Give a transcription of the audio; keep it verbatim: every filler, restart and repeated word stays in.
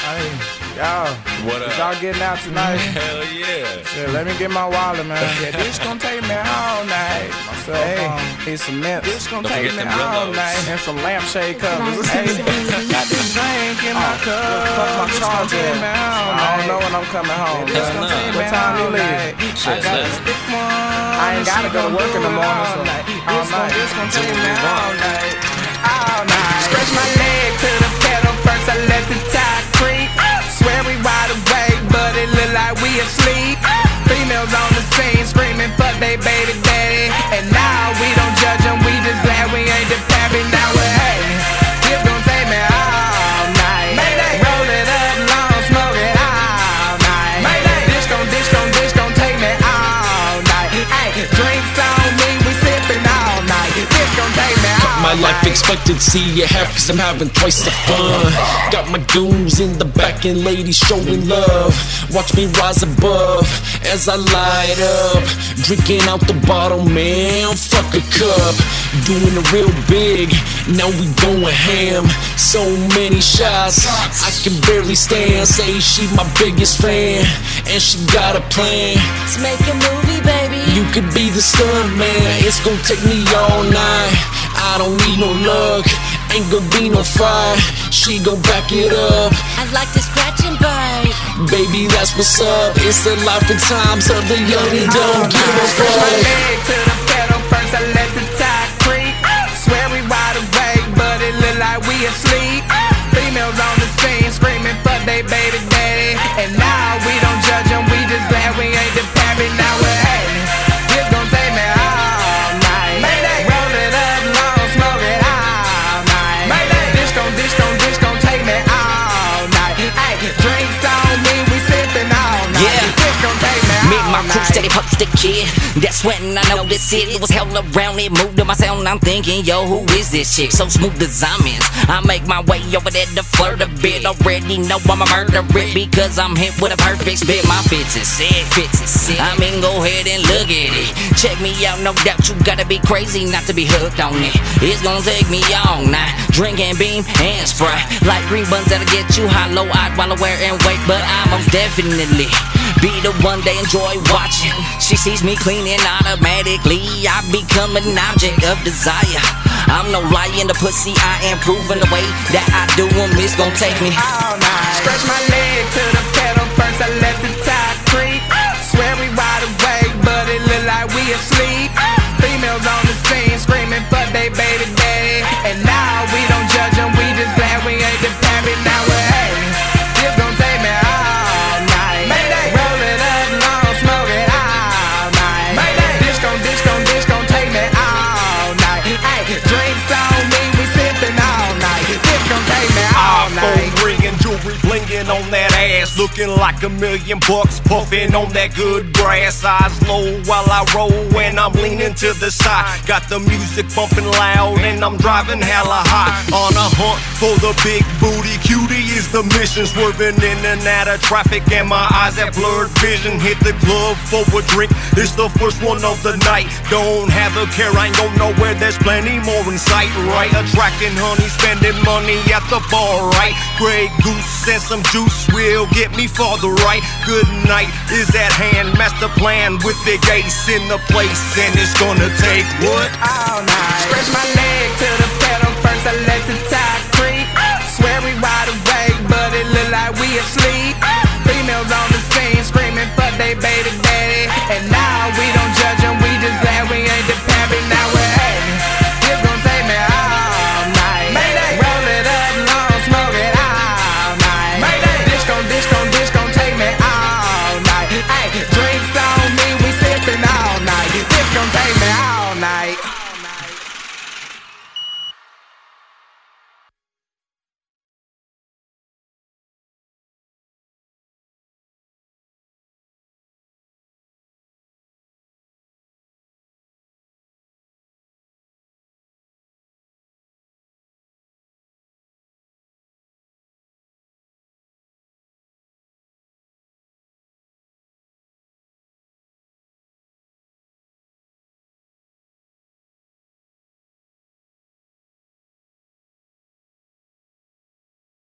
Hey, y'all, What up? y'all getting out tonight? Hell yeah. Shit, let me get my wallet, man. Yeah, this gon' take me all night. My cell Hey. phone, need some mints. This gon' Don't take forget me them all Brillos. night. And some lampshade covers. Hey, got this drink in my Oh, cup. fuck my This gon' charger. take me all night. I don't know when I'm coming home. Yeah, This this gon' nah. take me What time you all leave? Shit, I got listen. the stick one. I ain't gotta go to work in the morning, so all night. This gon' take me all night. All night. Stretch my leg to the pedal first. I let the tide creep. Swear we wide awake, but it look like we asleep. Females on the scene screaming, fuck they baby daddy. And now we don't judge them, we just glad we ain't the pappy. Now we're hey, this gon' take me all night. Mayday. Roll it up, long, smoke it all night. Mayday. This gon', this gon', this gon' take me all night. Ay, drinks on me, we sippin' all night. This gon' take me all My night. life expectancy at half cause I'm having twice the fun. Got my goons in the back and ladies showing love. Watch me rise above as I light up. Drinking out the bottle, man, fuck a cup. Doing it real big, now we going ham. So many shots, I can barely stand. Say she my biggest fan, and she got a plan. Let's make a movie, baby. You could be the stunt man, it's gon' take me all night. I don't need no luck, ain't gon' be no fight. She gon' back it up, I'd like to scratch and bite. baby, that's what's up. It's the life and times of the young and don't give a Stretch my fuck. leg to the pedal first, I let the tide creep. Swear we wide awake, but it look like we asleep. Females on the scene screaming, fuck they baby daddy. And now we don't judge them, we just glad we ain't the pappy. Now we're hey, this gon' take me all night. Roll it up, long, smoke it all night. This gon', this gon', this gon' take me all night. Ay, drinks on me, we sippin' all night. Yeah. This gon' take me Me and all my crew night. steady post the kid. That's when I noticed it. It was hell around it. Moved to my sound. I'm thinking, yo, who is this chick? So smooth as I'm in. I make my way over there to flirt a bit. Already know I'm a murderer because I'm hit with a perfect spit. My fits is sick, fits is sick. I mean, go ahead and look at it. Check me out, no doubt. You gotta be crazy not to be hooked on it. It's gonna take me all night. Drinking beam and Sprite. Like green buns that'll get you hollow eyed while I wear and wait. But I most definitely be the one they enjoy watching. She sees me cleaning automatically. I become an object of desire. I'm no liar in the pussy. I am proving the way that I do them. It's gonna take me all night. Stretch my leg to the pedal first, I let the tide creep. Swear we wide awake, but it look like we asleep. Females on the scene screaming, fuck they baby daddy. And now we don't judge them, we just glad we ain't the pappy. Now we're hey, this gon' take me all night. Roll it up, long, smoke it all night. This gon', this gon', this gon' take me all night. Ay, drinks on me, we sippin' all night. This gon' take me all night. iPhone ringing, jewelry blinging on that ass, looking like a million bucks, puffing on that good grass. Eyes low while I roll and I'm leaning to the side. Got the music bumping loud and I'm driving hella high. On a hunt for the big booty, cutie is the mission. Swerving in and out of traffic and my eyes have blurred vision. Hit the club for a drink, it's the first one of the night. Don't have a care, I ain't going nowhere, there's plenty more in sight. Right, attracting honey, spending money at the bar. Right, Grey Goose and some juice will get me farther. Right, good night is at hand. Master plan with big ace in the place, and it's gonna take what? All night. Stretch my leg to the pedal first, I let the tide